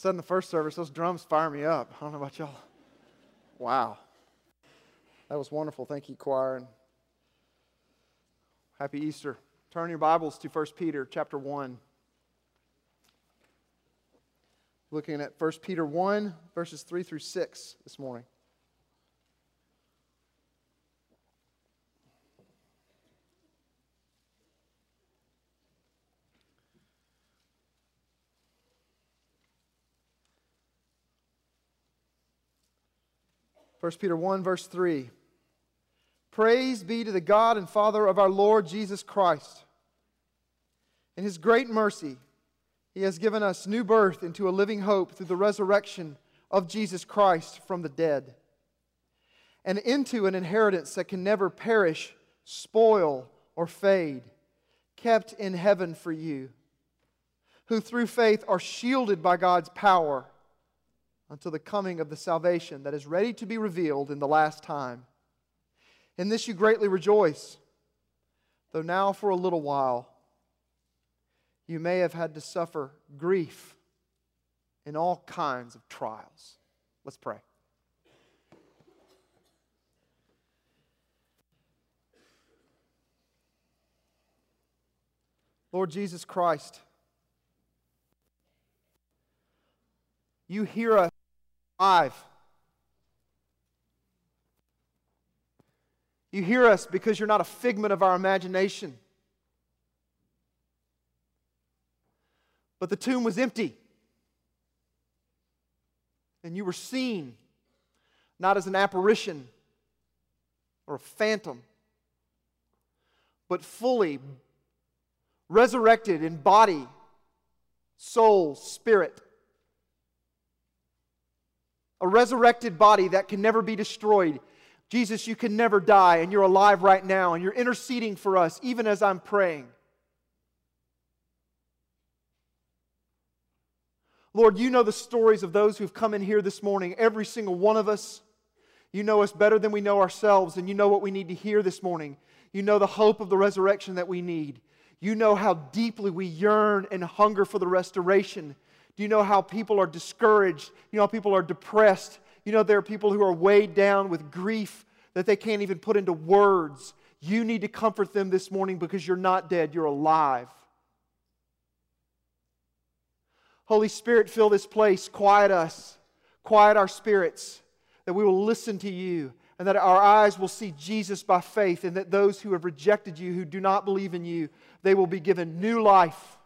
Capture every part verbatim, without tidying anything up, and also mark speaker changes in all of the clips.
Speaker 1: said in the first service, those drums fire me up. I don't know about y'all. Wow. That was wonderful. Thank you, choir. And happy Easter. Turn your Bibles to First Peter chapter one. Looking at First Peter one, verses three through six this morning. First Peter one, verse three. Praise be to the God and Father of our Lord Jesus Christ. In His great mercy, He has given us new birth into a living hope through the resurrection of Jesus Christ from the dead, and into an inheritance that can never perish, spoil, or fade, kept in heaven for you, who through faith are shielded by God's power until the coming of the salvation that is ready to be revealed in the last time. In this you greatly rejoice, though now for a little while you may have had to suffer grief in all kinds of trials. Let's pray. Lord Jesus Christ, You hear us live. You hear us because You're not a figment of our imagination. But the tomb was empty. And You were seen, not as an apparition or a phantom, but fully resurrected in body, soul, spirit. A resurrected body that can never be destroyed. Jesus, You can never die, and You're alive right now, and You're interceding for us, even as I'm praying. Lord, You know the stories of those who've come in here this morning, every single one of us. You know us better than we know ourselves, and You know what we need to hear this morning. You know the hope of the resurrection that we need. You know how deeply we yearn and hunger for the restoration. Do you know how people are discouraged? You know how people are depressed? You know there are people who are weighed down with grief that they can't even put into words. You need to comfort them this morning because You're not dead, You're alive. Holy Spirit, fill this place, quiet us, quiet our spirits, that we will listen to You, and that our eyes will see Jesus by faith, and that those who have rejected You, who do not believe in You, they will be given new life.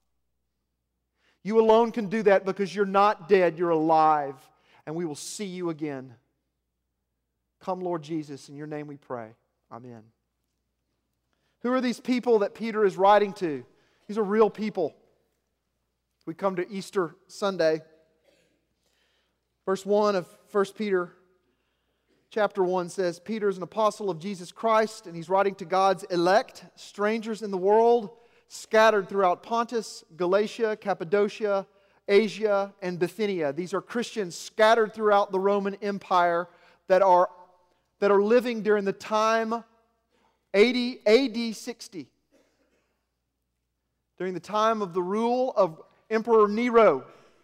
Speaker 1: You alone can do that because You're not dead, You're alive, and we will see You again. Come, Lord Jesus, in Your name we pray. Amen. Who are these people that Peter is writing to? These are real people. We come to Easter Sunday. Verse one of First Peter chapter one says, Peter is an apostle of Jesus Christ, and he's writing to God's elect, strangers in the world, scattered throughout Pontus, Galatia, Cappadocia, Asia, and Bithynia. These are Christians scattered throughout the Roman Empire that are, that are living during the time eighty A D sixty. During the time of the rule of Emperor Nero.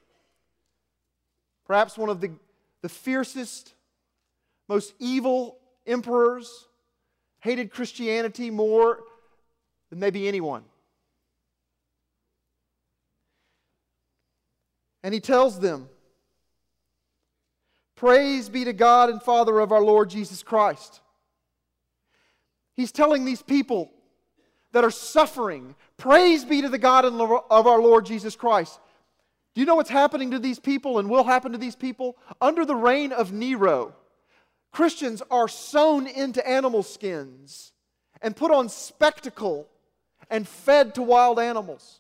Speaker 1: Perhaps one of the, the fiercest, most evil emperors, hated Christianity more than maybe anyone. And he tells them, praise be to God and Father of our Lord Jesus Christ. He's telling these people that are suffering, praise be to the God of our Lord Jesus Christ. Do you know what's happening to these people and will happen to these people? Under the reign of Nero, Christians are sewn into animal skins and put on spectacle and fed to wild animals.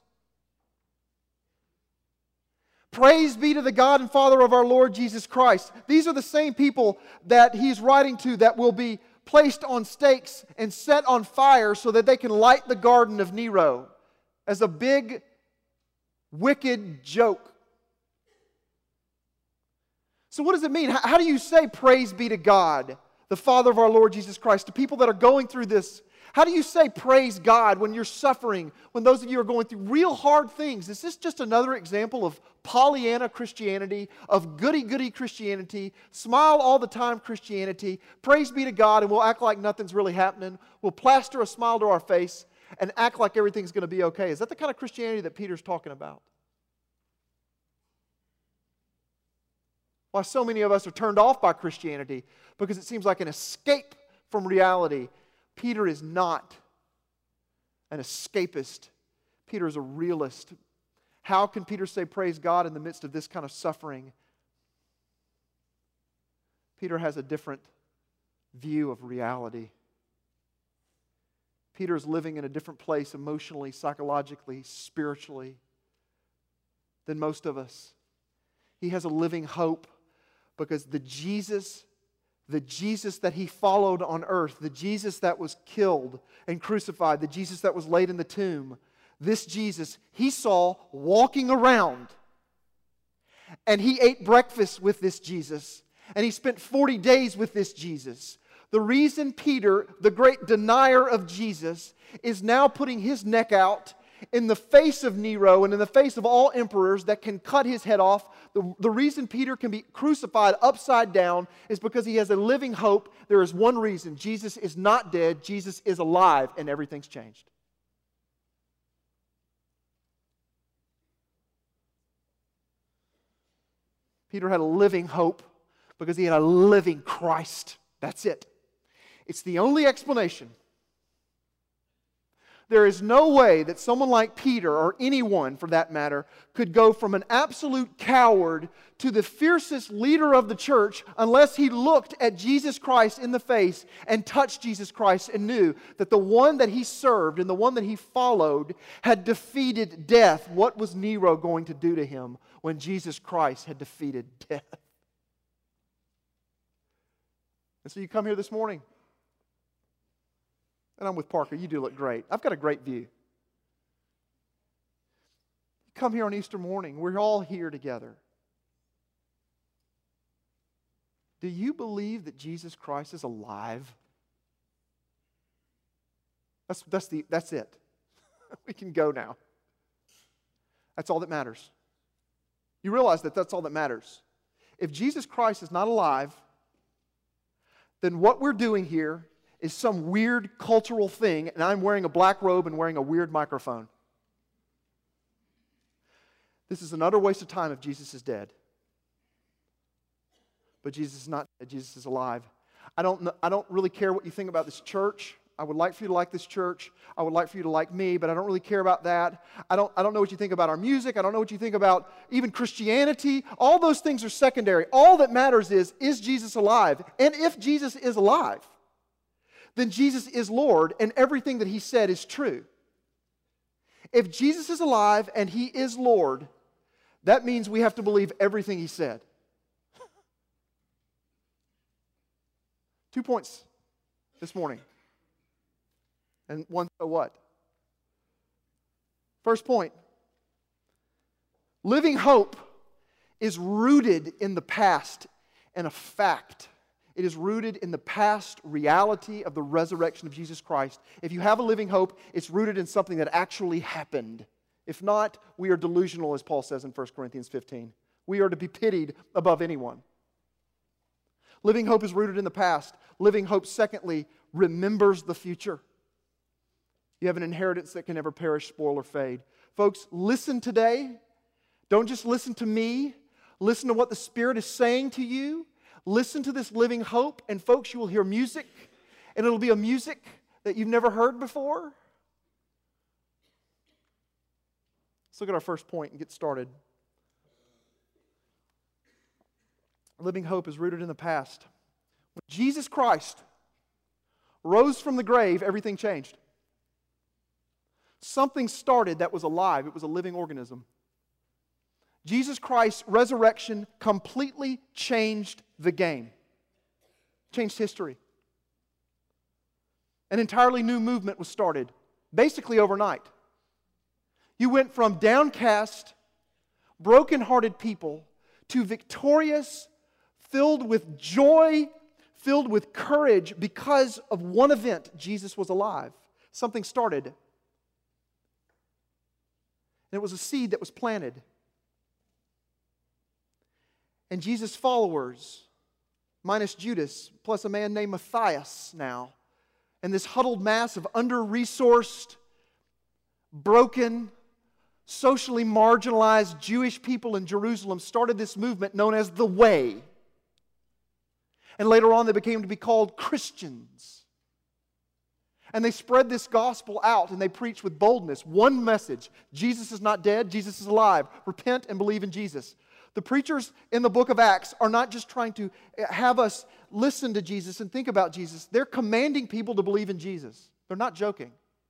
Speaker 1: Praise be to the God and Father of our Lord Jesus Christ. These are the same people that he's writing to that will be placed on stakes and set on fire so that they can light the garden of Nero as a big, wicked joke. So what does it mean? How do you say praise be to God, the Father of our Lord Jesus Christ, to people that are going through this. How do you say praise God when you're suffering, when those of you are going through real hard things? Is this just another example of Pollyanna Christianity, of goody-goody Christianity, smile all the time Christianity, praise be to God, and we'll act like nothing's really happening? We'll plaster a smile to our face and act like everything's going to be okay. Is that the kind of Christianity that Peter's talking about? Why so many of us are turned off by Christianity? Because it seems like an escape from reality. Peter is not an escapist. Peter is a realist. How can Peter say praise God in the midst of this kind of suffering? Peter has a different view of reality. Peter is living in a different place emotionally, psychologically, spiritually than most of us. He has a living hope because the Jesus The Jesus that he followed on earth, the Jesus that was killed and crucified, the Jesus that was laid in the tomb, this Jesus he saw walking around. And he ate breakfast with this Jesus. And he spent forty days with this Jesus. The reason Peter, the great denier of Jesus, is now putting his neck out in the face of Nero and in the face of all emperors that can cut his head off, the, the reason Peter can be crucified upside down is because he has a living hope. There is one reason. Jesus is not dead. Jesus is alive, and everything's changed. Peter had a living hope because he had a living Christ. That's it. It's the only explanation. There is no way that someone like Peter, or anyone for that matter, could go from an absolute coward to the fiercest leader of the church unless he looked at Jesus Christ in the face and touched Jesus Christ and knew that the one that he served and the one that he followed had defeated death. What was Nero going to do to him when Jesus Christ had defeated death? And so you come here this morning. And I'm with Parker. You do look great. I've got a great view. You come here on Easter morning. We're all here together. Do you believe that Jesus Christ is alive? That's, that's, the, that's it. We can go now. That's all that matters. You realize that that's all that matters. If Jesus Christ is not alive, then what we're doing here is some weird cultural thing, and I'm wearing a black robe and wearing a weird microphone. This is an utter waste of time if Jesus is dead. But Jesus is not dead. Jesus is alive. I don't, I don't really care what you think about this church. I would like for you to like this church. I would like for you to like me, but I don't really care about that. I don't, I don't know what you think about our music. I don't know what you think about even Christianity. All those things are secondary. All that matters is, is Jesus alive? And if Jesus is alive, then Jesus is Lord, and everything that he said is true. If Jesus is alive and he is Lord, that means we have to believe everything he said. Two points this morning. And one, so what? First point. Living hope is rooted in the past and a fact. It is rooted in the past reality of the resurrection of Jesus Christ. If you have a living hope, it's rooted in something that actually happened. If not, we are delusional, as Paul says in First Corinthians fifteen. We are to be pitied above anyone. Living hope is rooted in the past. Living hope, secondly, remembers the future. You have an inheritance that can never perish, spoil, or fade. Folks, listen today. Don't just listen to me. Listen to what the Spirit is saying to you. Listen to this living hope, and folks, you will hear music, and it'll be a music that you've never heard before. Let's look at our first point and get started. Living hope is rooted in the past. When Jesus Christ rose from the grave, everything changed. Something started that was alive. It was a living organism. Jesus Christ's resurrection completely changed the game. Changed history. An entirely new movement was started, basically overnight. You went from downcast, broken-hearted people to victorious, filled with joy, filled with courage because of one event. Jesus was alive. Something started. And it was a seed that was planted. And Jesus' followers, minus Judas, plus a man named Matthias now, and this huddled mass of under-resourced, broken, socially marginalized Jewish people in Jerusalem started this movement known as the Way. And later on they became to be called Christians. And they spread this gospel out and they preached with boldness. One message: Jesus is not dead, Jesus is alive. Repent and believe in Jesus. The preachers in the book of Acts are not just trying to have us listen to Jesus and think about Jesus. They're commanding people to believe in Jesus. They're not joking.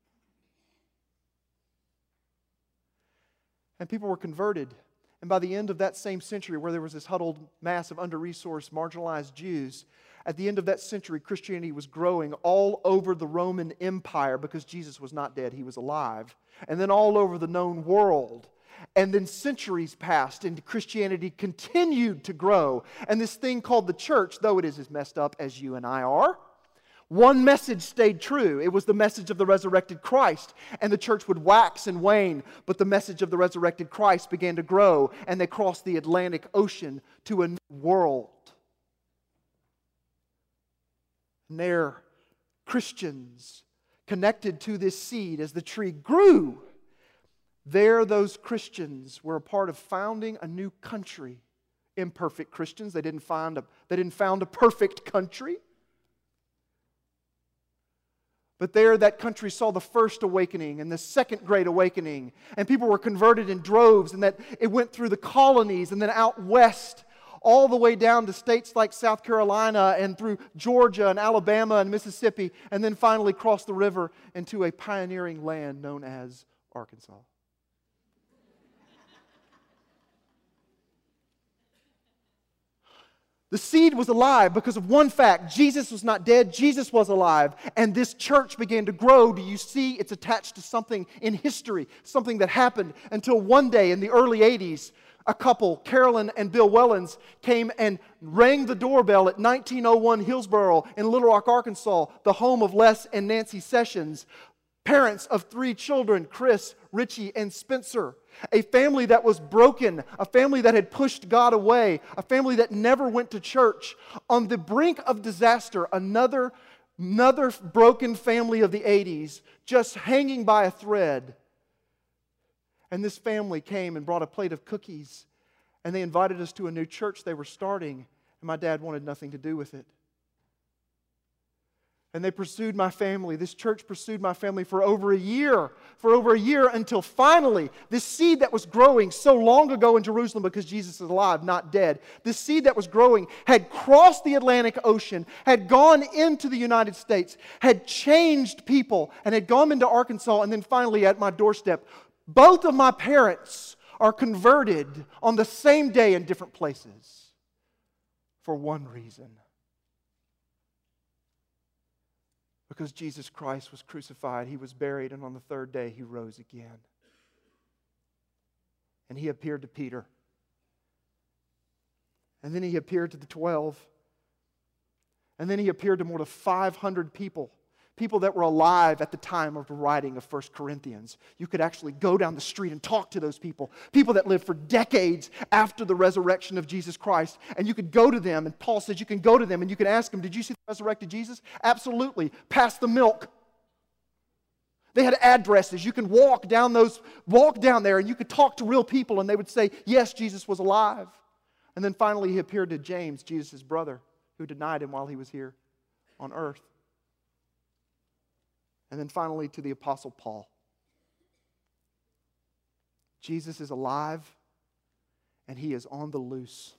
Speaker 1: And people were converted. And by the end of that same century, where there was this huddled mass of under-resourced, marginalized Jews, at the end of that century, Christianity was growing all over the Roman Empire because Jesus was not dead, He was alive. And then all over the known world. And then centuries passed and Christianity continued to grow. And this thing called the church, though it is as messed up as you and I are, one message stayed true. It was the message of the resurrected Christ. And the church would wax and wane, but the message of the resurrected Christ began to grow, and they crossed the Atlantic Ocean to a new world. And there, Christians connected to this seed as the tree grew. There, those Christians were a part of founding a new country. Imperfect Christians. They didn't find a, they didn't found a perfect country. But there, that country saw the first awakening and the second great awakening. And people were converted in droves, and that it went through the colonies and then out west, all the way down to states like South Carolina and through Georgia and Alabama and Mississippi, and then finally crossed the river into a pioneering land known as Arkansas. The seed was alive because of one fact: Jesus was not dead, Jesus was alive. And this church began to grow. Do you see? It's attached to something in history, something that happened until one day in the early eighties, a couple, Carolyn and Bill Wellens, came and rang the doorbell at nineteen oh one Hillsboro in Little Rock, Arkansas, the home of Les and Nancy Sessions, parents of three children, Chris, Richie, and Spencer. A family that was broken, a family that had pushed God away, a family that never went to church. On the brink of disaster, another, another broken family of the eighties, just hanging by a thread. And this family came and brought a plate of cookies, and they invited us to a new church they were starting, and my dad wanted nothing to do with it. And they pursued my family. This church pursued my family for over a year. For over a year until finally, this seed that was growing so long ago in Jerusalem, because Jesus is alive, not dead. This seed that was growing had crossed the Atlantic Ocean, had gone into the United States, had changed people, and had gone into Arkansas, and then finally at my doorstep. Both of my parents are converted on the same day in different places for one reason. Because Jesus Christ was crucified, He was buried, and on the third day He rose again. And He appeared to Peter. And then He appeared to the twelve. And then He appeared to more than five hundred people. People that were alive at the time of the writing of First Corinthians. You could actually go down the street and talk to those people. People that lived for decades after the resurrection of Jesus Christ. And you could go to them, and Paul says you can go to them and you can ask them, did you see the resurrected Jesus? Absolutely. Pass the milk. They had addresses. You can walk down those, walk down there and you could talk to real people and they would say, yes, Jesus was alive. And then finally He appeared to James, Jesus' brother, who denied Him while He was here on earth. And then finally to the Apostle Paul. Jesus is alive and He is on the loose.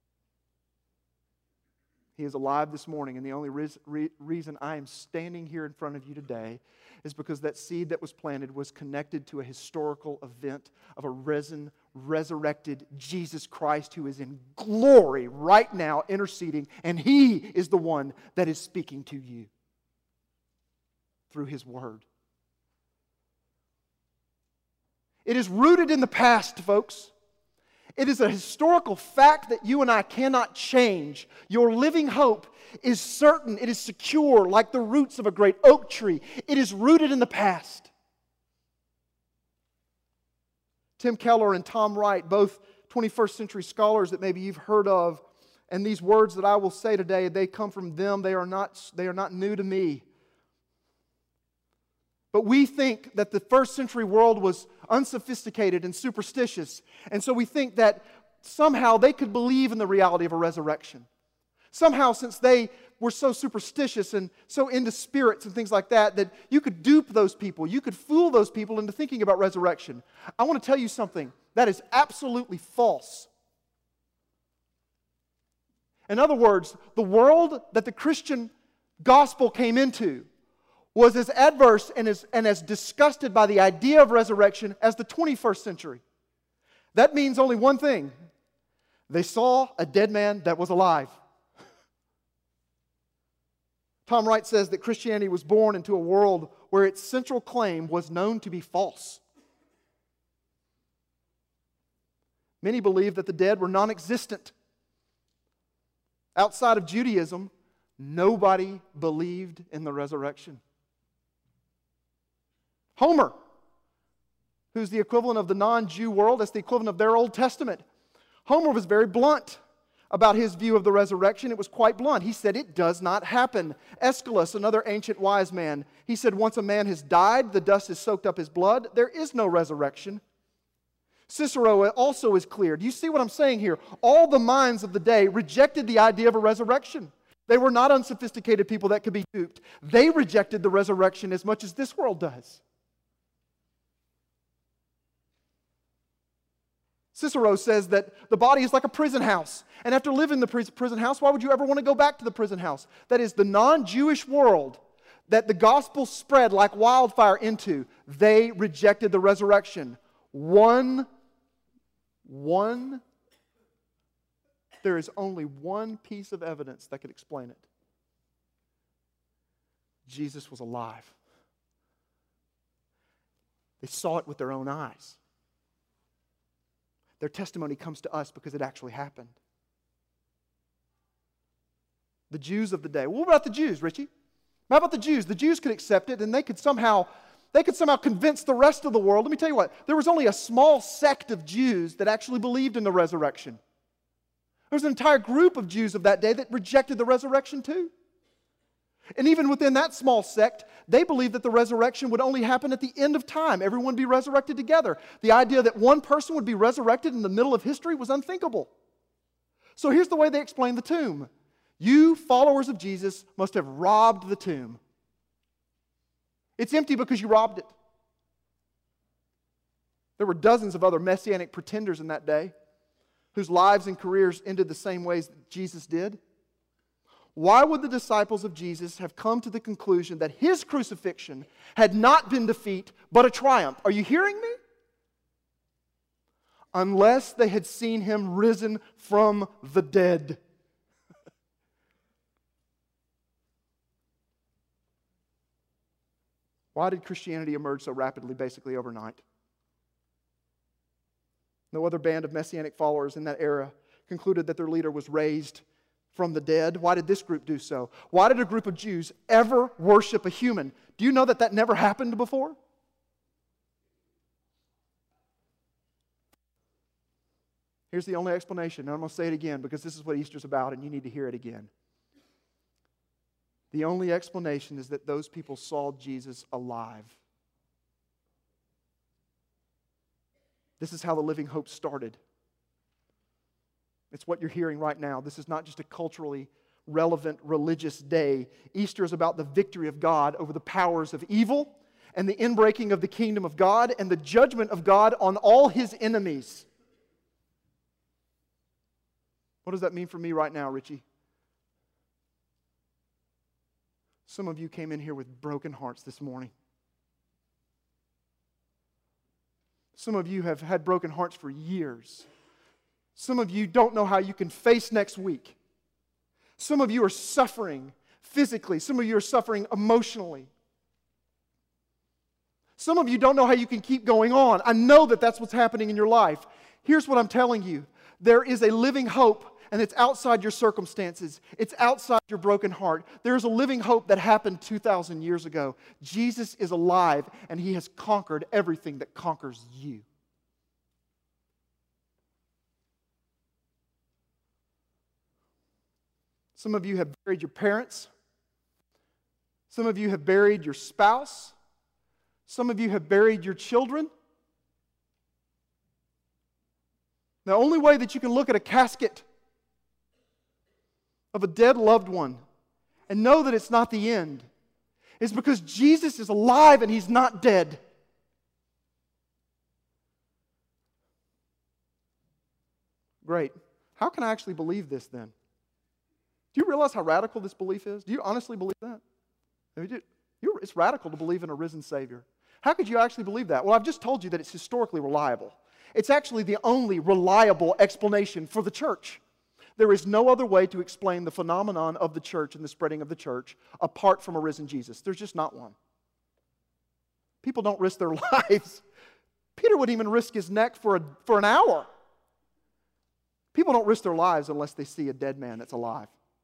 Speaker 1: He is alive this morning, and the only re- re- reason I am standing here in front of you today is because that seed that was planted was connected to a historical event of a risen, resurrected Jesus Christ who is in glory right now interceding, and He is the one that is speaking to you through His Word. It is rooted in the past, folks. It is a historical fact that you and I cannot change. Your living hope is certain. It is secure like the roots of a great oak tree. It is rooted in the past. Tim Keller and Tom Wright, both twenty-first century scholars that maybe you've heard of, and these words that I will say today, they come from them. They are not, they are not new to me. But we think that the first century world was unsophisticated and superstitious. And so we think that somehow they could believe in the reality of a resurrection. Somehow, since they were so superstitious and so into spirits and things like that, that you could dupe those people. You could fool those people into thinking about resurrection. I want to tell you something. That is absolutely false. In other words, the world that the Christian gospel came into was as adverse and as, and as disgusted by the idea of resurrection as the twenty-first century. That means only one thing. They saw a dead man that was alive. Tom Wright says that Christianity was born into a world where its central claim was known to be false. Many believed that the dead were non-existent. Outside of Judaism, nobody believed in the resurrection. Homer, who's the equivalent of the non-Jew world, that's the equivalent of their Old Testament. Homer was very blunt about his view of the resurrection. It was quite blunt. He said, it does not happen. Aeschylus, another ancient wise man, he said, once a man has died, the dust has soaked up his blood, there is no resurrection. Cicero also is clear. Do you see what I'm saying here? All the minds of the day rejected the idea of a resurrection. They were not unsophisticated people that could be duped. They rejected the resurrection as much as this world does. Cicero says that the body is like a prison house. And after living in the prison house, why would you ever want to go back to the prison house? That is, the non-Jewish world that the gospel spread like wildfire into, they rejected the resurrection. One, one, there is only one piece of evidence that could explain it. Jesus was alive. They saw it with their own eyes. Their testimony comes to us because it actually happened. The Jews of the day. Well, what about the Jews, Richie? How about the Jews? The Jews could accept it and they could somehow, they could somehow convince the rest of the world. Let me tell you what, there was only a small sect of Jews that actually believed in the resurrection. There was an entire group of Jews of that day that rejected the resurrection too. And even within that small sect, they believed that the resurrection would only happen at the end of time. Everyone would be resurrected together. The idea that one person would be resurrected in the middle of history was unthinkable. So here's the way they explain the tomb. You, followers of Jesus, must have robbed the tomb. It's empty because you robbed it. There were dozens of other messianic pretenders in that day whose lives and careers ended the same ways that Jesus did. Why would the disciples of Jesus have come to the conclusion that His crucifixion had not been defeat, but a triumph? Are you hearing me? Unless they had seen Him risen from the dead. Why did Christianity emerge so rapidly, basically overnight? No other band of messianic followers in that era concluded that their leader was raised from the dead. Why did this group do so? Why did a group of Jews ever worship a human? Do you know that that never happened before? Here's the only explanation, and I'm going to say it again because this is what Easter's about and you need to hear it again. The only explanation is that those people saw Jesus alive. This is how the Living Hope started. It's what you're hearing right now. This is not just a culturally relevant religious day. Easter is about the victory of God over the powers of evil and the inbreaking of the kingdom of God and the judgment of God on all His enemies. What does that mean for me right now, Richie? Some of you came in here with broken hearts this morning. Some of you have had broken hearts for years. Some of you don't know how you can face next week. Some of you are suffering physically. Some of you are suffering emotionally. Some of you don't know how you can keep going on. I know that that's what's happening in your life. Here's what I'm telling you. There is a living hope, and it's outside your circumstances. It's outside your broken heart. There is a living hope that happened two thousand years ago. Jesus is alive, and He has conquered everything that conquers you. Some of you have buried your parents. Some of you have buried your spouse. Some of you have buried your children. The only way that you can look at a casket of a dead loved one and know that it's not the end is because Jesus is alive and He's not dead. Great. How can I actually believe this then? Do you realize how radical this belief is? Do you honestly believe that? I mean, you, it's radical to believe in a risen Savior. How could you actually believe that? Well, I've just told you that it's historically reliable. It's actually the only reliable explanation for the church. There is no other way to explain the phenomenon of the church and the spreading of the church apart from a risen Jesus. There's just not one. People don't risk their lives. Peter wouldn't even risk his neck for, a, for an hour. People don't risk their lives unless they see a dead man that's alive.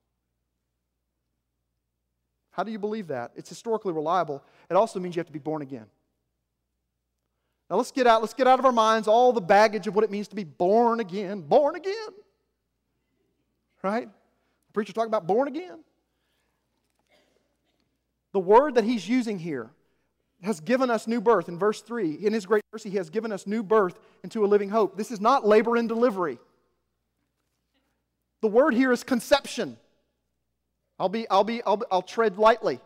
Speaker 1: How do you believe that? It's historically reliable. It also means you have to be born again. Now let's get out, let's get out of our minds all the baggage of what it means to be born again. Born again. Right? The preacher talking about born again. The word that he's using here has given us new birth. In verse three, in His great mercy, He has given us new birth into a living hope. This is not labor and delivery. The word here is conception. I'll be, I'll be, I'll, I'll tread lightly.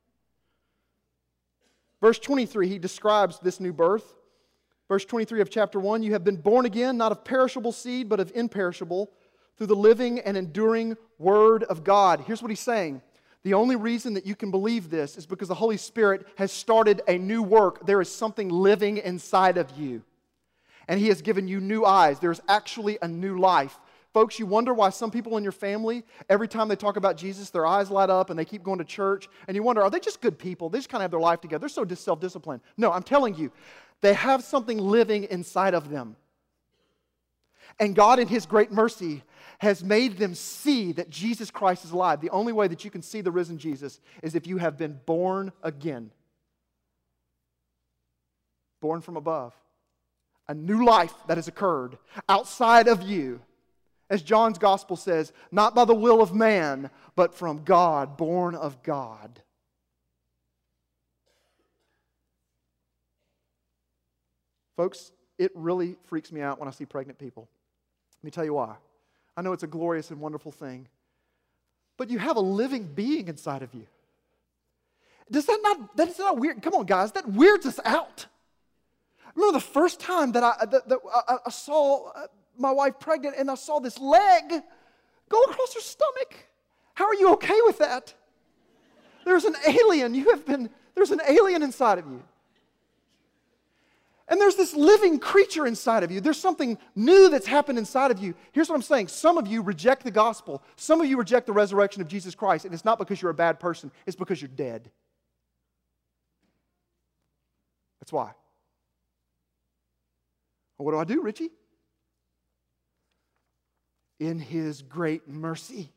Speaker 1: Verse twenty-three, he describes this new birth. Verse twenty-three of chapter one, you have been born again, not of perishable seed, but of imperishable, through the living and enduring Word of God. Here's what he's saying. The only reason that you can believe this is because the Holy Spirit has started a new work. There is something living inside of you. And He has given you new eyes. There's actually a new life. Folks, you wonder why some people in your family, every time they talk about Jesus, their eyes light up and they keep going to church. And you wonder, are they just good people? They just kind of have their life together. They're so self-disciplined. No, I'm telling you, they have something living inside of them. And God, in His great mercy, has made them see that Jesus Christ is alive. The only way that you can see the risen Jesus is if you have been born again. Born from above. A new life that has occurred outside of you. As John's gospel says, not by the will of man, but from God, born of God. Folks, it really freaks me out when I see pregnant people. Let me tell you why. I know it's a glorious and wonderful thing, but you have a living being inside of you. Does that not, that is not weird? Come on, guys, that weirds us out. I remember the first time that I, that, that I, I saw my wife pregnant and I saw this leg go across her stomach. How are you okay with that? There's an alien. You have been, there's an alien inside of you. And there's this living creature inside of you. There's something new that's happened inside of you. Here's what I'm saying. Some of you reject the gospel. Some of you reject the resurrection of Jesus Christ. And it's not because you're a bad person. It's because you're dead. That's why. Well, what do I do, Richie? In His great mercy.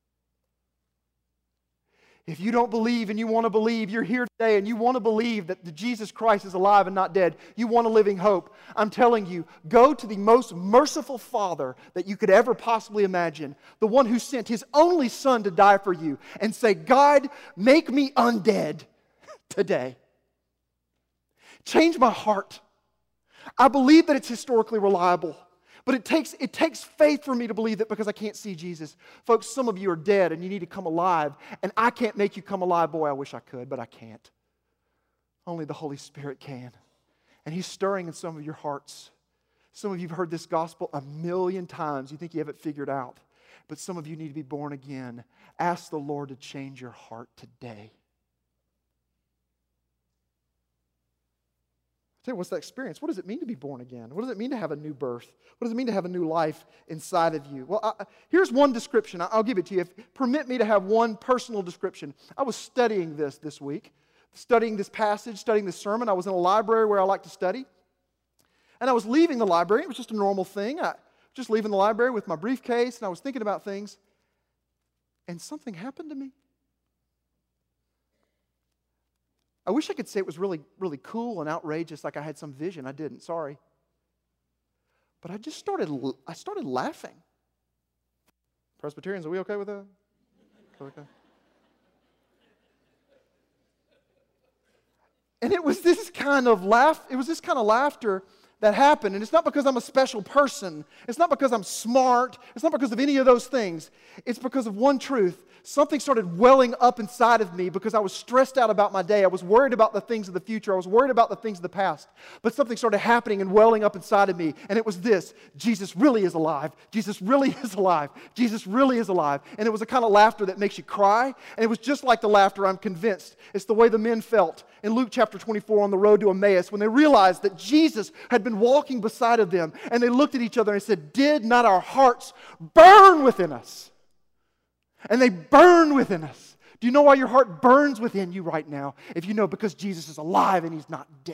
Speaker 1: If you don't believe and you want to believe, you're here today and you want to believe that the Jesus Christ is alive and not dead, you want a living hope, I'm telling you, go to the most merciful Father that you could ever possibly imagine, the one who sent His only Son to die for you, and say, God, make me undead today. Change my heart. I believe that it's historically reliable. But it takes, it takes faith for me to believe that because I can't see Jesus. Folks, some of you are dead and you need to come alive. And I can't make you come alive. Boy, I wish I could, but I can't. Only the Holy Spirit can. And He's stirring in some of your hearts. Some of you have heard this gospel a million times. You think you have it figured out. But some of you need to be born again. Ask the Lord to change your heart today. Tell you, what's that experience? What does it mean to be born again? What does it mean to have a new birth? What does it mean to have a new life inside of you? Well, I, here's one description. I'll give it to you. If, permit me to have one personal description. I was studying this this week, studying this passage, studying this sermon. I was in a library where I like to study. And I was leaving the library. It was just a normal thing. I was just leaving the library with my briefcase, and I was thinking about things. And something happened to me. I wish I could say it was really, really cool and outrageous, like I had some vision. I didn't, sorry. But I just started, I started laughing. Presbyterians, are we okay with that? Okay. And it was this kind of laugh, it was this kind of laughter that happened. And it's not because I'm a special person. It's not because I'm smart. It's not because of any of those things. It's because of one truth. Something started welling up inside of me because I was stressed out about my day. I was worried about the things of the future. I was worried about the things of the past. But something started happening and welling up inside of me. And it was this: Jesus really is alive. Jesus really is alive. Jesus really is alive. And it was a kind of laughter that makes you cry. And it was just like the laughter, I'm convinced. It's the way the men felt in Luke chapter twenty-four on the road to Emmaus when they realized that Jesus had been walking beside of them. And they looked at each other and said, "Did not our hearts burn within us?" And they burn within us. Do you know why your heart burns within you right now? If you know, because Jesus is alive and He's not dead.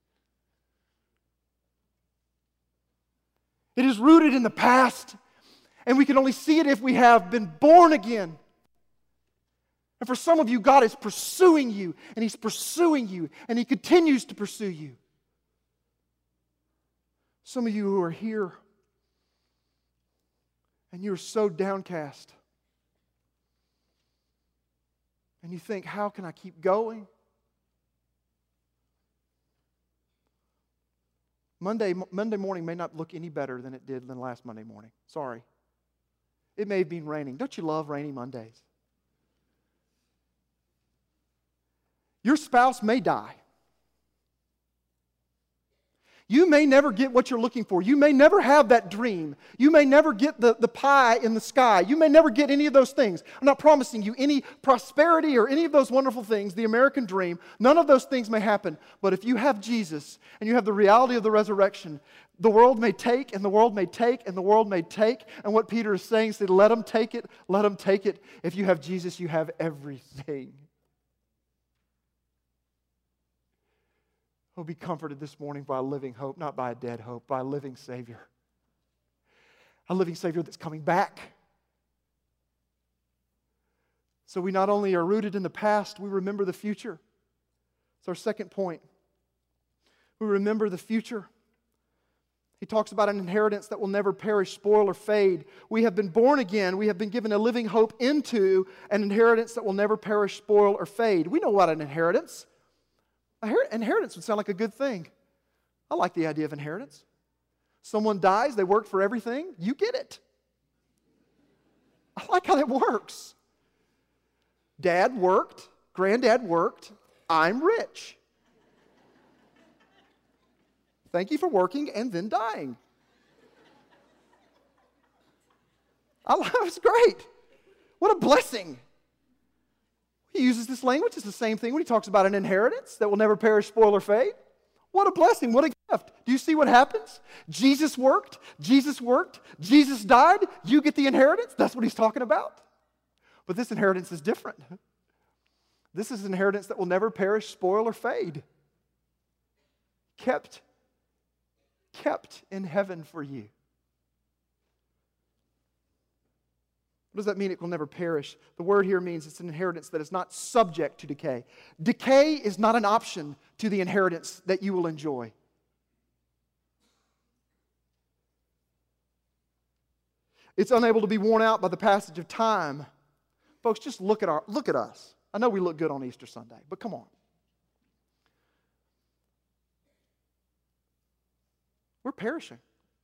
Speaker 1: It is rooted in the past, and we can only see it if we have been born again. And for some of you, God is pursuing you, and He's pursuing you, and He continues to pursue you. Some of you who are here, and you're so downcast, and you think, how can I keep going? Monday, Monday morning may not look any better than it did than last Monday morning. Sorry. It may have been raining. Don't you love rainy Mondays? Your spouse may die. You may never get what you're looking for. You may never have that dream. You may never get the, the pie in the sky. You may never get any of those things. I'm not promising you any prosperity or any of those wonderful things, the American dream. None of those things may happen. But if you have Jesus and you have the reality of the resurrection, the world may take and the world may take and the world may take. And what Peter is saying is, let them take it, let them take it. If you have Jesus, you have everything. Oh, be comforted this morning by a living hope, not by a dead hope, by a living Savior. A living Savior that's coming back. So we not only are rooted in the past, we remember the future. It's our second point. We remember the future. He talks about an inheritance that will never perish, spoil, or fade. We have been born again. We have been given a living hope into an inheritance that will never perish, spoil, or fade. We know what an inheritance. Inheritance would sound like a good thing. I like the idea of inheritance. Someone dies, they work for everything, you get it. I like how that works. Dad worked, granddad worked, I'm rich. Thank you for working and then dying. I love it. It's great. What a blessing. He uses this language. It's the same thing when he talks about an inheritance that will never perish, spoil, or fade. What a blessing. What a gift. Do you see what happens? Jesus worked. Jesus worked. Jesus died. You get the inheritance. That's what he's talking about. But this inheritance is different. This is an inheritance that will never perish, spoil, or fade. Kept, kept in heaven for you. What does that mean? It will never perish. The word here means it's an inheritance that is not subject to decay. Decay is not an option to the inheritance that you will enjoy. It's unable to be worn out by the passage of time. Folks, just look at our look at us. I know we look good on Easter Sunday, but come on. We're perishing.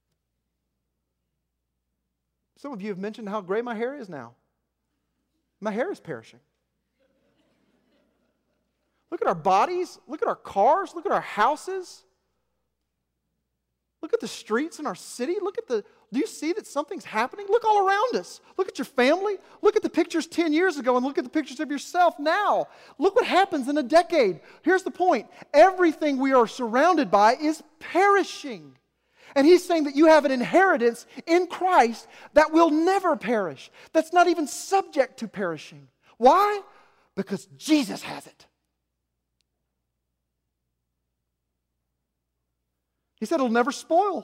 Speaker 1: Some of you have mentioned how gray my hair is now. My hair is perishing. Look at our bodies. Look at our cars. Look at our houses. Look at the streets in our city. Look at the, do you see that something's happening? Look all around us. Look at your family. Look at the pictures ten years ago and look at the pictures of yourself now. Look what happens in a decade. Here's the point. Everything we are surrounded by is perishing. And he's saying that you have an inheritance in Christ that will never perish. That's not even subject to perishing. Why? Because Jesus has it. He said it'll never spoil.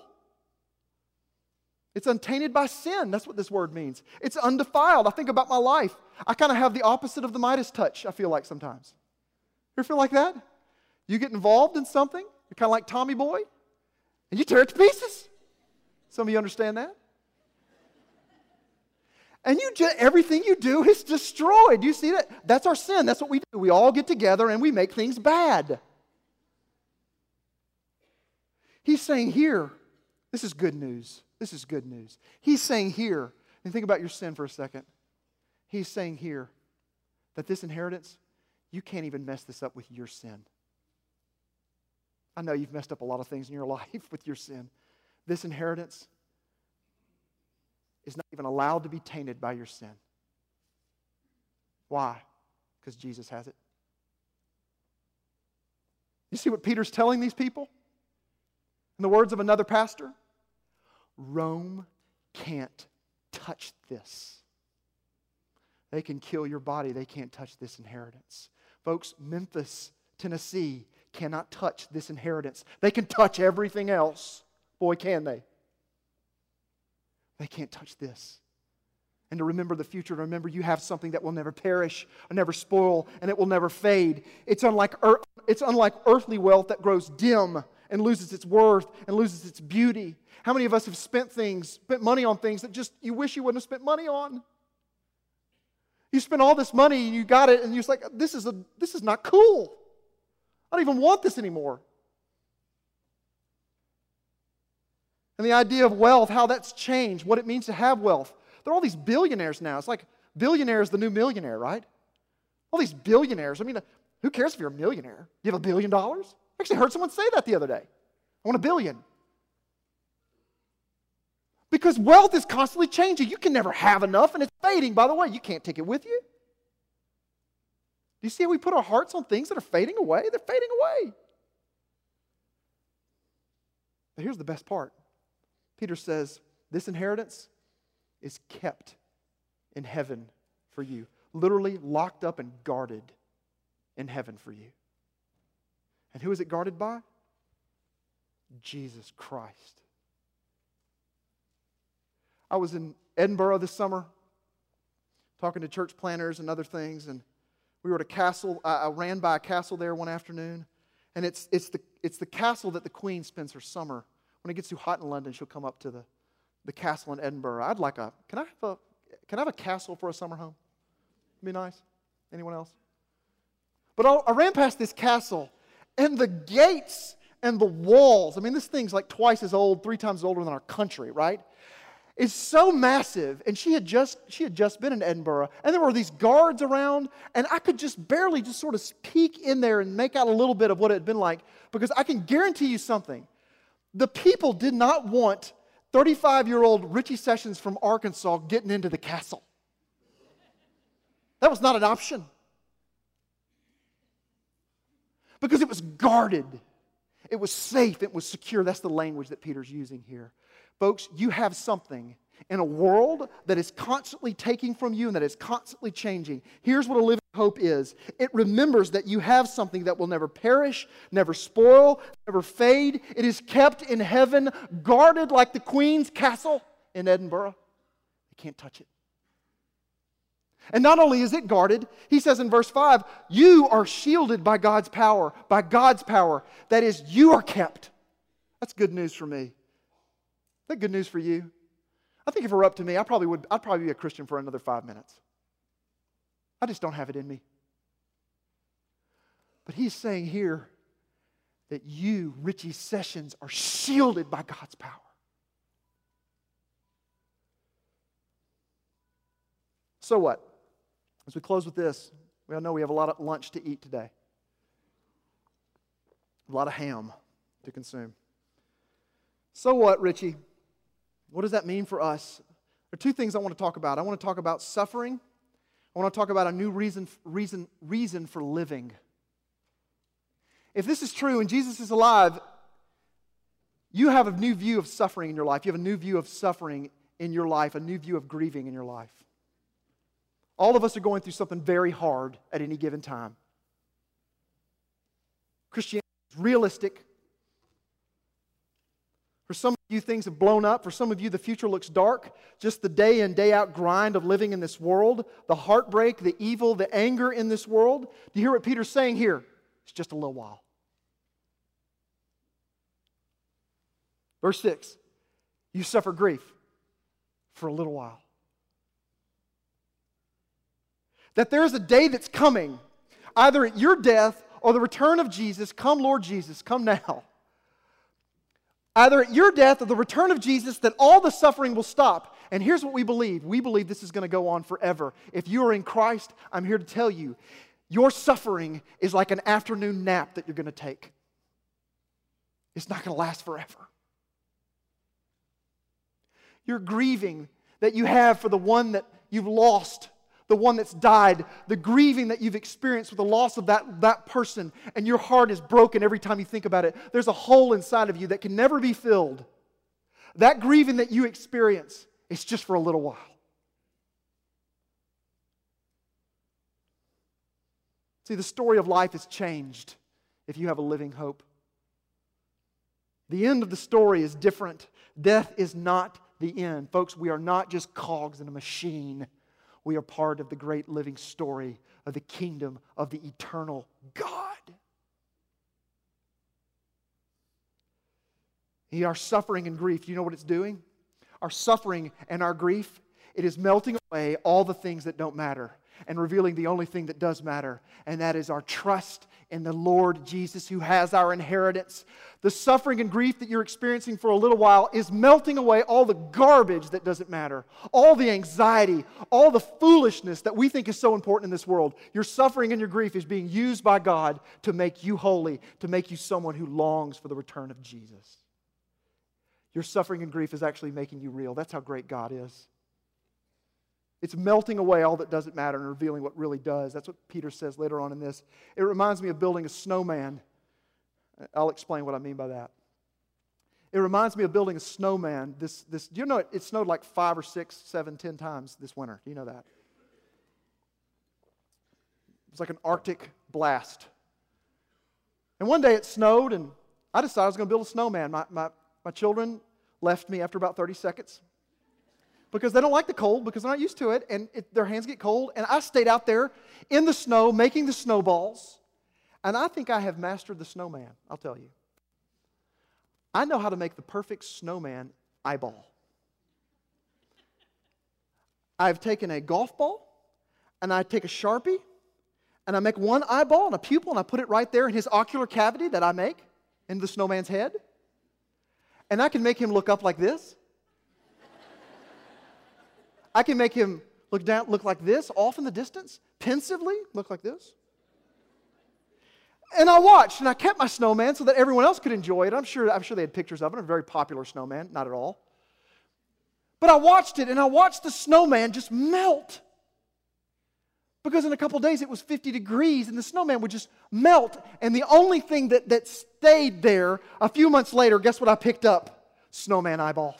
Speaker 1: It's untainted by sin. That's what this word means. It's undefiled. I think about my life. I kind of have the opposite of the Midas touch, I feel like sometimes. You ever feel like that? You get involved in something, you're kind of like Tommy Boy, and you tear it to pieces. Some of you understand that? And you just, everything you do is destroyed. Do you see that? That's our sin. That's what we do. We all get together and we make things bad. He's saying here, this is good news. This is good news. He's saying here, and think about your sin for a second. He's saying here that this inheritance, you can't even mess this up with your sin. I know you've messed up a lot of things in your life with your sin. This inheritance is not even allowed to be tainted by your sin. Why? Because Jesus has it. You see what Peter's telling these people? In the words of another pastor, Rome can't touch this. They can kill your body. They can't touch this inheritance. Folks, Memphis, Tennessee cannot touch this inheritance. They can touch everything else. Boy, can they. They can't touch this. And to remember the future, to remember you have something that will never perish, or never spoil, and it will never fade. It's unlike, earth, it's unlike earthly wealth that grows dim and loses its worth and loses its beauty. How many of us have spent things, spent money on things that just you wish you wouldn't have spent money on? You spent all this money and you got it, and you're just like, this is a this is not cool. I don't even want this anymore. And the idea of wealth, how that's changed, what it means to have wealth. There are all these billionaires now. It's like billionaire is the new millionaire, right? All these billionaires. I mean, who cares if you're a millionaire? You have a billion dollars? I actually heard someone say that the other day. I want a billion. Because wealth is constantly changing. You can never have enough, and it's fading. By the way, you can't take it with you. Do you see how we put our hearts on things that are fading away? They're fading away. But here's the best part. Peter says, this inheritance is kept in heaven for you. Literally locked up and guarded in heaven for you. And who is it guarded by? Jesus Christ. I was in Edinburgh this summer talking to church planners and other things, and we were at a castle. I, I ran by a castle there one afternoon, and it's, it's, the, it's the castle that the Queen spends her summer. When it gets too hot in London, she'll come up to the, the castle in Edinburgh. I'd like a, can I have a, can I have a castle for a summer home? It'd be nice. Anyone else? But I, I ran past this castle, and the gates and the walls, I mean, this thing's like twice as old, three times older than our country, right? It's so massive, and she had just she had just been in Edinburgh, and there were these guards around, and I could just barely just sort of peek in there and make out a little bit of what it had been like, because I can guarantee you something. The people did not want thirty-five-year-old Richie Sessions from Arkansas getting into the castle. That was not an option. Because it was guarded. It was safe. It was secure. That's the language that Peter's using here. Folks, you have something in a world that is constantly taking from you and that is constantly changing. Here's what a living hope is. It remembers that you have something that will never perish, never spoil, never fade. It is kept in heaven, guarded like the Queen's castle in Edinburgh. You can't touch it. And not only is it guarded, he says in verse five, you are shielded by God's power, by God's power. That is, you are kept. That's good news for me. Is that good news for you? I think if it were up to me, I probably would, I'd probably be a Christian for another five minutes. I just don't have it in me. But he's saying here that you, Richie Sessions, are shielded by God's power. So what? As we close with this, we all know we have a lot of lunch to eat today. A lot of ham to consume. So what, Richie? What does that mean for us? There are two things I want to talk about. I want to talk about suffering. I want to talk about a new reason, reason, reason for living. If this is true and Jesus is alive, you have a new view of suffering in your life. You have a new view of suffering in your life, a new view of grieving in your life. All of us are going through something very hard at any given time. Christianity is realistic. For some of you, things have blown up. For some of you, the future looks dark. Just the day in, day out grind of living in this world, the heartbreak, the evil, the anger in this world. Do you hear what Peter's saying here? It's just a little while. Verse six, you suffer grief for a little while. That there's a day that's coming, either at your death or the return of Jesus. Come, Lord Jesus, come now. Either at your death or the return of Jesus, that all the suffering will stop. And here's what we believe. We believe this is going to go on forever. If you are in Christ, I'm here to tell you, your suffering is like an afternoon nap that you're going to take. It's not going to last forever. You're grieving that you have for the one that you've lost, the one that's died, the grieving that you've experienced with the loss of that, that person, and your heart is broken every time you think about it. There's a hole inside of you that can never be filled. That grieving that you experience, it's just for a little while. See, the story of life is changed if you have a living hope. The end of the story is different. Death is not the end. Folks, we are not just cogs in a machine. We are part of the great living story of the kingdom of the eternal God. Our suffering and grief, you know what it's doing? Our suffering and our grief, it is melting away all the things that don't matter and revealing the only thing that does matter, and that is our trust in the Lord Jesus who has our inheritance. The suffering and grief that you're experiencing for a little while is melting away all the garbage that doesn't matter, all the anxiety, all the foolishness that we think is so important in this world. Your suffering and your grief is being used by God to make you holy, to make you someone who longs for the return of Jesus. Your suffering and grief is actually making you real. That's how great God is. It's melting away all that doesn't matter and revealing what really does. That's what Peter says later on in this. It reminds me of building a snowman. I'll explain what I mean by that. It reminds me of building a snowman. This, this, do you know it, it snowed like five or six, seven, ten times this winter? Do you know that? It was like an Arctic blast. And one day it snowed, and I decided I was going to build a snowman. My, my, my children left me after about thirty seconds. Because they don't like the cold, because they're not used to it, and it, their hands get cold. And I stayed out there in the snow, making the snowballs. And I think I have mastered the snowman, I'll tell you. I know how to make the perfect snowman eyeball. I've taken a golf ball, and I take a Sharpie, and I make one eyeball and a pupil, and I put it right there in his ocular cavity that I make in the snowman's head. And I can make him look up like this. I can make him look down, look like this, off in the distance, pensively, look like this. And I watched, and I kept my snowman so that everyone else could enjoy it. I'm sure, I'm sure they had pictures of it. A very popular snowman, not at all. But I watched it, and I watched the snowman just melt. Because in a couple days it was fifty degrees, and the snowman would just melt. And the only thing that, that stayed there a few months later, guess what I picked up? Snowman eyeball.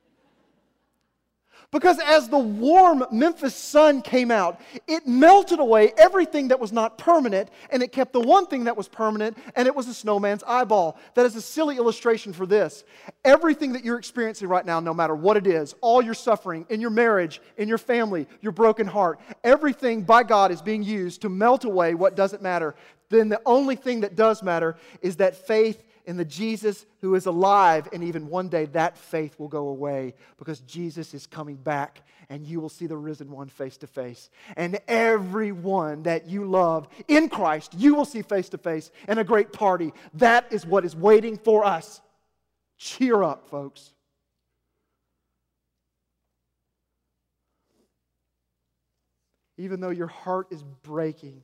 Speaker 1: Because as the warm Memphis sun came out, it melted away everything that was not permanent, and it kept the one thing that was permanent, and it was a snowman's eyeball. That is a silly illustration for this. Everything that you're experiencing right now, no matter what it is, all your suffering, in your marriage, in your family, your broken heart, everything by God is being used to melt away what doesn't matter. Then the only thing that does matter is that faith in the Jesus who is alive, and even one day that faith will go away because Jesus is coming back and you will see the risen one face to face. And everyone that you love in Christ, you will see face to face in a great party. That is what is waiting for us. Cheer up, folks. Even though your heart is breaking,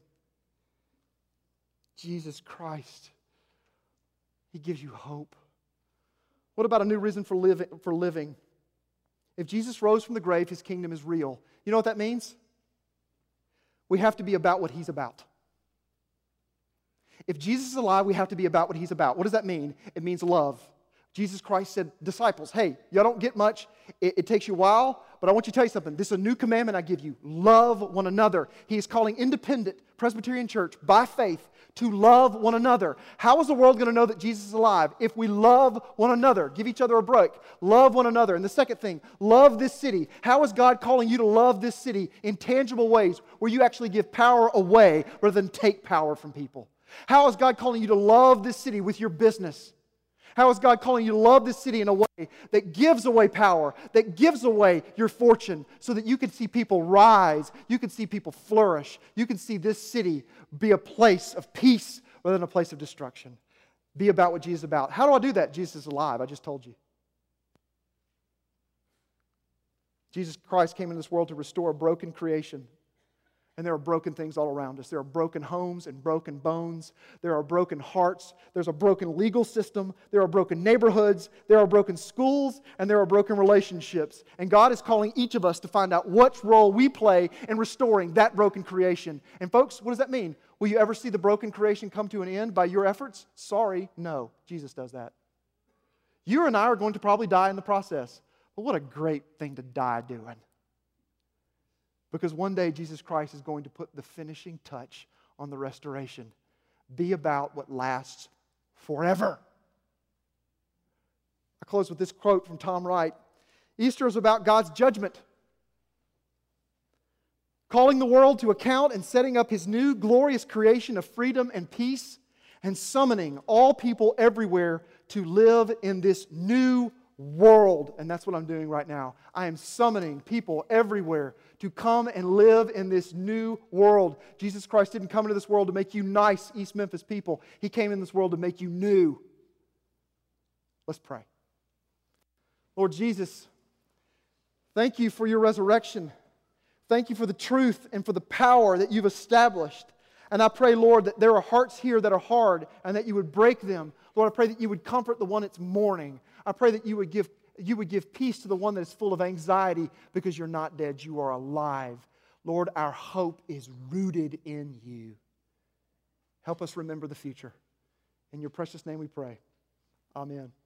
Speaker 1: Jesus Christ, He gives you hope. What about a new reason for living, for living? If Jesus rose from the grave, His kingdom is real. You know what that means? We have to be about what He's about. If Jesus is alive, we have to be about what He's about. What does that mean? It means love. Jesus Christ said, disciples, hey, y'all don't get much. It, it takes you a while, but I want you to tell you something. This is a new commandment I give you. Love one another. He is calling Independent Presbyterian Church by faith to love one another. How is the world going to know that Jesus is alive? If we love one another, give each other a break, love one another. And the second thing, love this city. How is God calling you to love this city in tangible ways where you actually give power away rather than take power from people? How is God calling you to love this city with your business? How is God calling you to love this city in a way that gives away power, that gives away your fortune, so that you can see people rise, you can see people flourish, you can see this city be a place of peace rather than a place of destruction? Be about what Jesus is about. How do I do that? Jesus is alive. I just told you. Jesus Christ came into this world to restore a broken creation. And there are broken things all around us. There are broken homes and broken bones. There are broken hearts. There's a broken legal system. There are broken neighborhoods. There are broken schools. And there are broken relationships. And God is calling each of us to find out what role we play in restoring that broken creation. And folks, what does that mean? Will you ever see the broken creation come to an end by your efforts? Sorry, no. Jesus does that. You and I are going to probably die in the process. But what a great thing to die doing. Because one day Jesus Christ is going to put the finishing touch on the restoration. Be about what lasts forever. I close with this quote from Tom Wright. Easter is about God's judgment, calling the world to account and setting up His new glorious creation of freedom and peace, and summoning all people everywhere to live in this new world. And that's what I'm doing right now. I am summoning people everywhere to come and live in this new world. Jesus Christ didn't come into this world to make you nice East Memphis people. He came in this world to make you new. Let's pray. Lord Jesus, thank you for your resurrection. Thank you for the truth and for the power that you've established. And I pray, Lord, that there are hearts here that are hard and that you would break them. Lord, I pray that you would comfort the one that's mourning. I pray that you would give, you would give peace to the one that is full of anxiety because you're not dead, you are alive. Lord, our hope is rooted in you. Help us remember the future. In your precious name we pray. Amen.